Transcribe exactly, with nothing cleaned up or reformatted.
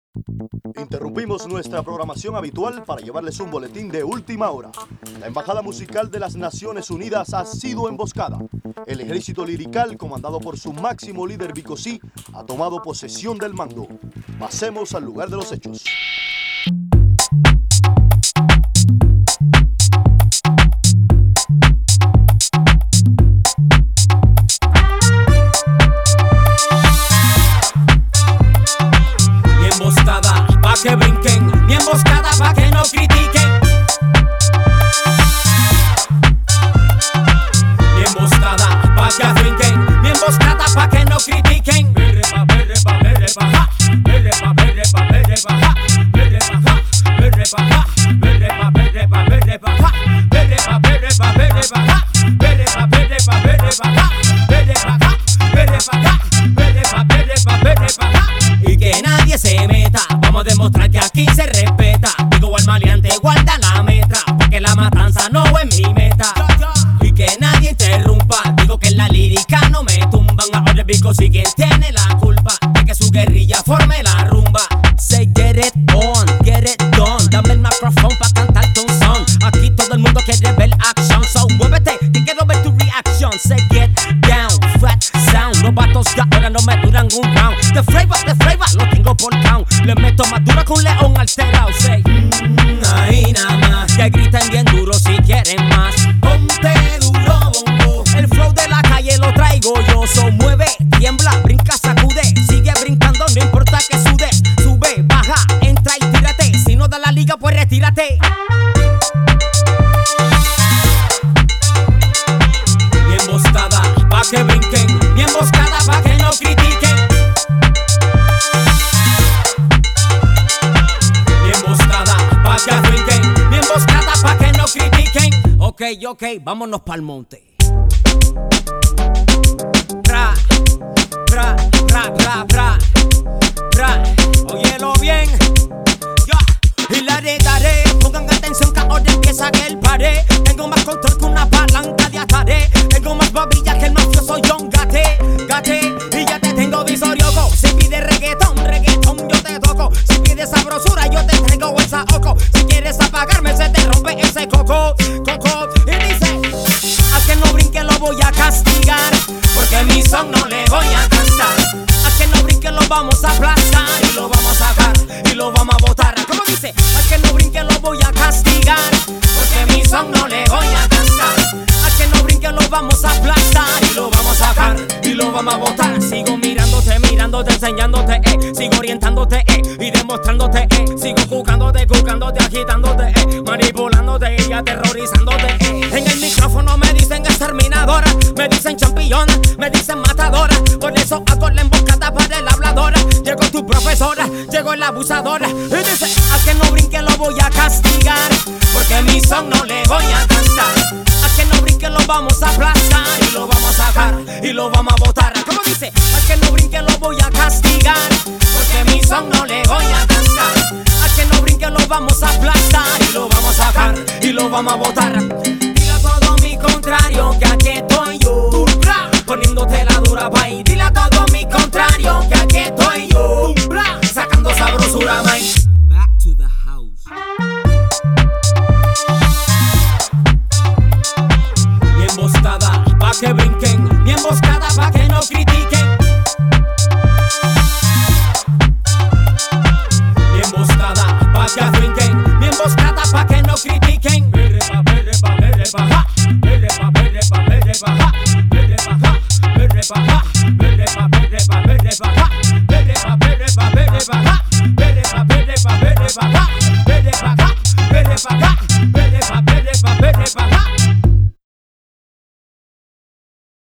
Interrumpimos nuestra programación habitual para llevarles un boletín de última hora. La Embajada Musical de las Naciones Unidas ha sido emboscada. El ejército lirical, comandado por su máximo líder Vico C, ha tomado posesión del mando. Pasemos al lugar de los hechos. Que brinquen, mi emboscada pa' que no critiquen. Mi emboscada pa' que brinquen, mi emboscada pa' que no critiquen. Berre pa, berre pa, berre pa, ja. Berre pa, berre pa, berre pa, ja. Berre pa, ja. Berre pa, ja. Berre pa, berre pa, berre pa, ja. Berre pa, berre pa, berre pa, ja. Berre pa, berre pa, berre pa, ja. Berre pa, ja. Berre pa, ja. Berre pa, berre pa, berre pa, ja. Y que nadie se meta. Vamos a demostrar que aquí se respeta. Digo al maleante, guarda la metra, porque la matanza no es mi meta. Y que nadie interrumpa. Digo que en la lírica no me tumban. Ahora el Vico sí quien tiene la culpa de que su guerrilla forme la rumba. Say get it on, get it done. Dame el micrófono pa' cantarte un son. Aquí todo el mundo quiere ver action. So muévete, que quiero ver tu reaction. Say get down, fat sound. Los vatos ya ahora no me duran un round. The flavor, the flavor, lo tengo por count. Le meto más dura que un león alterado. Say, mmm, ahí nada más. Que griten bien duro si quieren más. Ponte duro, bongo. El flow de la calle lo traigo yo. So mueve, tiembla, brinca, sacude. Sigue brincando, no importa que sude. Sube, baja, entra y tírate. Si no da la liga, pues retírate. Mi emboscada, pa' que brinquen. Mi emboscada, pa' que no critiquen. Que brinquen, mi emboscada pa' que no critiquen. Ok, ok, vámonos pa'l monte. Ra, ra, ra, ra, ra, ra. Óyelo bien. Yeah. Y la heredaré. Pongan atención que ahora empieza que el pared. Tengo más control que una palanca de ataré. Tengo más babilla que el mafioso John Gate. Gate, y ya te tengo visorioco. Si pides reggaetón, reggaetón yo te toco. Si pides sabrosura yo te traigo el saoco. Si quieres apagarme se te rompe ese coco, coco. Y dice, a que no brinque lo voy a castigar, porque mi son no le voy a cantar. A que no brinque lo vamos a aplastar y lo vamos a sacar y lo vamos a botar. ¿Cómo dice? A que no brinque lo voy a castigar, porque mi son no le voy a cantar. A que no brinque lo vamos a aplastar y lo vamos a sacar y lo vamos a botar. Sigo mirándote, mirándote, enseñándote, eh. Sigo orientándote, eh. Y demostrándote, eh. Sigo jugándote, jugándote, agitándote, eh. Manipulándote y aterrorizándote, eh. En el micrófono me dicen exterminadora, me dicen championa, me dicen matadora. Por eso hago la emboscada para el habladora. Llegó tu profesora, llegó la abusadora. Y dice, a que no brinque lo voy a castigar, porque mi son no le voy a cantar. A que no brinque lo vamos a aplastar y lo vamos a sacar y lo vamos a botar. ¿Cómo dice? A que no brinque lo voy a castigar, porque mi son no le voy a cantar. A que no brinque lo vamos a aplastar y lo vamos a sacar y lo vamos a botar. Dile a todo mi contrario que aquí estoy yo, poniéndote la dura pa' ahí. Dile a todo mi contrario que aquí estoy yo, sacando sabrosura.